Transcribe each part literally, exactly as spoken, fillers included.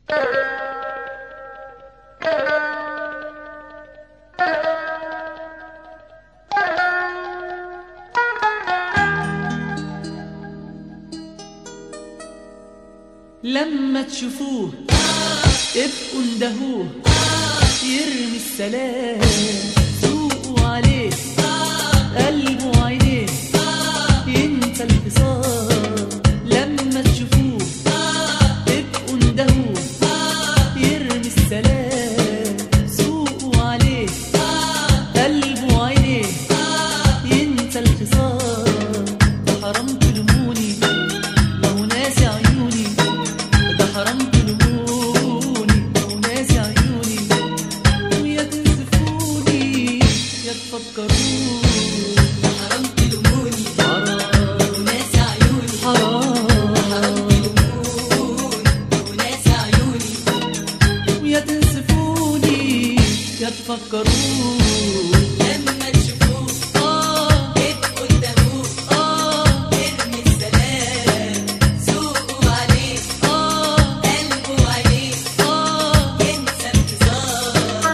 لما تشوفوه ابقوا اندهوه يرمي السلام سوقوا عليه قلبه وعينيه ينسى الخصام. لما تشوفوه ابقوا اندهوه يرمي السلام سوقوا عليه قلبه وعينيه ينسى الخصام. ده حرام تلوموني ما هو ناسي عيوني، ده حرام تلوموني ما هو ناسي عيوني، ويا تنسفوني يا تفكروني. ده حرام تلوموني حرام وناسي عيوني، حرام حرام تلوموني وناسي عيوني، ويا تنسفوني يا تفكروني. لما تشوفوه اه ابقوا اندهوه اه ارمي السلام سوقوا عليه اه قلبه وعينيه اه ينسى الخصام.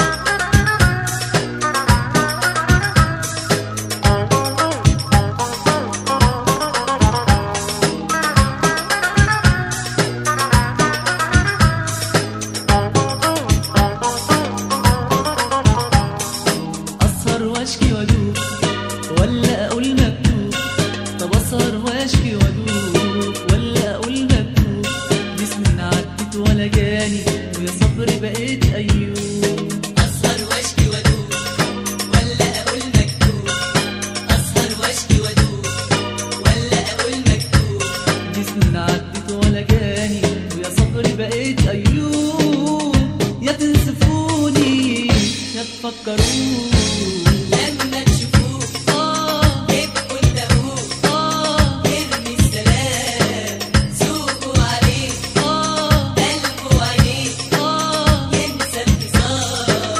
أسهر واشكي وادوب ولا أقول مكتوب؟ طب أسهر واشكي وادوب ولا أقول مكتوب؟ دي سنين عدت ولا جاني ويا صبري بقيت أيوب. أسهر واشكي وادوب ولا أقول مكتوب؟ أسهر واشكي وادوب ولا أقول مكتوب؟ دي سنين عدت ولا جاني ويا صبري بقيت أيوب. يا تنسفوني يا تفكروني. لما تشوفوه اه ابقوا اندهوه اه ارمي السلام سوقوا عليه اه قلبه وعينيه اه ينسى الخصام.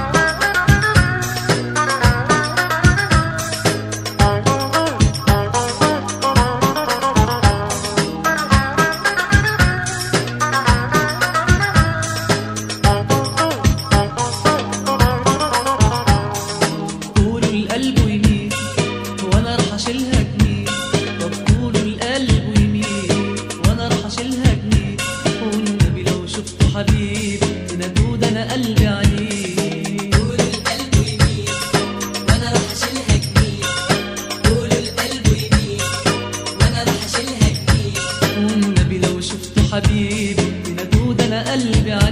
قولوا القلب يميل وانا راح اشيلها جميل. طب قولوا القلب يميل وانا راح اشيلها جميل. والنبي لو شفتوا حبيب تنادوا ده انا قلبي عليه. قولوا القلب يميل وانا راح اشيلها جميل. قولوا القلب يميل وانا راح اشيلها جميل. والنبي لو شفتوا حبيب تنادوا ده انا قلبي عليه.